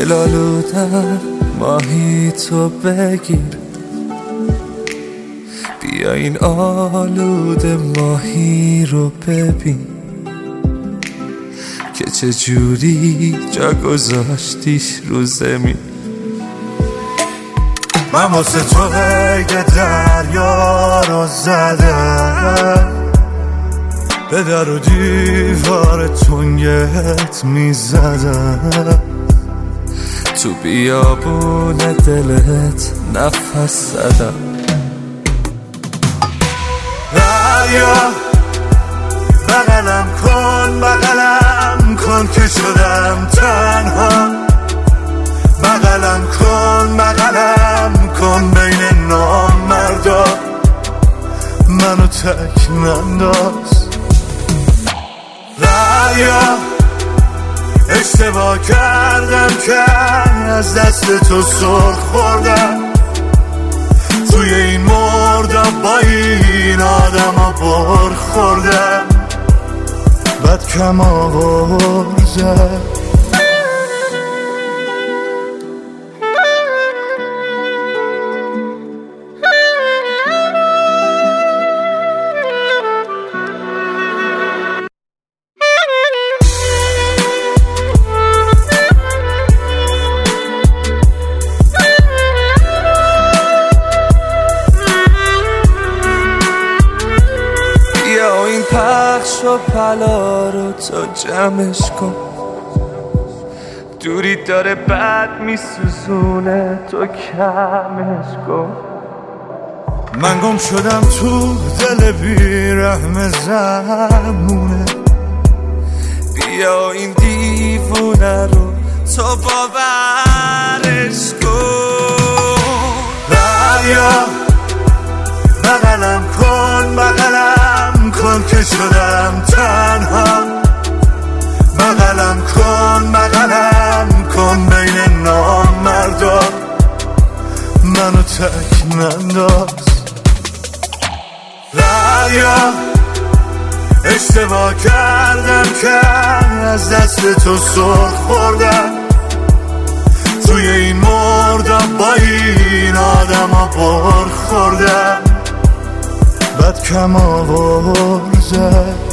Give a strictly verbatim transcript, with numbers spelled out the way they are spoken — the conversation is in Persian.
دلالودم ماهی تو بگیر، بیا این آلوده ماهی رو ببین که چه جوری جا گذاشتیش رو زمین. من واسه تو قید دریا رو زدم، به در و دیوار تنگت میزدم، تو بیابون دلت نفس زدم. دریا بغلم کن بغلم کن که شدم تنها، بغلم کن بغلم کن بین نامردا، منو تک ننداز. دریا اشتباه کردم که از دست تو سر خوردم، توی این مردم با این آدم ها بر خوردم، بد کم آوردم. پخش و پلا رو تو جمعش کن، دوری داره بد میسوزونه تو کمش کن. من گم شدم تو دل بیرحم زمونه، بیا این دیوونه رو تو باورش کن. دریا بغلم کن بغلم کن که شدم تنها، بغلم کن بغلم کن بین نامردا، منو تک ننداز. دریا اشتباه کردم که از دست تو سر خوردم، توی این مردم با این آدم ها بر خوردم، بد کم آورزم.